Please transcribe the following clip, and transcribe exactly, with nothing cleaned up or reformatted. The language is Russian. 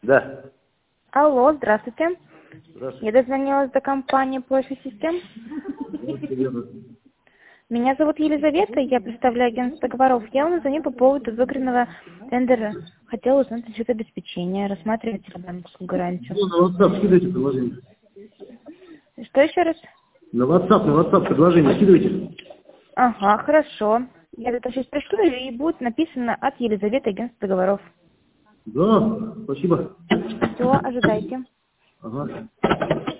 Да. Алло, здравствуйте. Здравствуйте. Я дозвонилась до компании Площадь Систем. Меня зовут Елизавета, я представляю агентство договоров. Я вам звоню по поводу выигранного тендера. Хотела узнать насчет обеспечения. Рассматриваете ли банковскую гарантию? Ну, на WhatsApp скидывайте предложение. Что еще раз? На WhatsApp, на WhatsApp предложение скидывайте. Ага, хорошо. Я это сейчас пришлю, и будет написано от Елизаветы, агентство договоров. Да, спасибо. Все, ожидайте. Ага.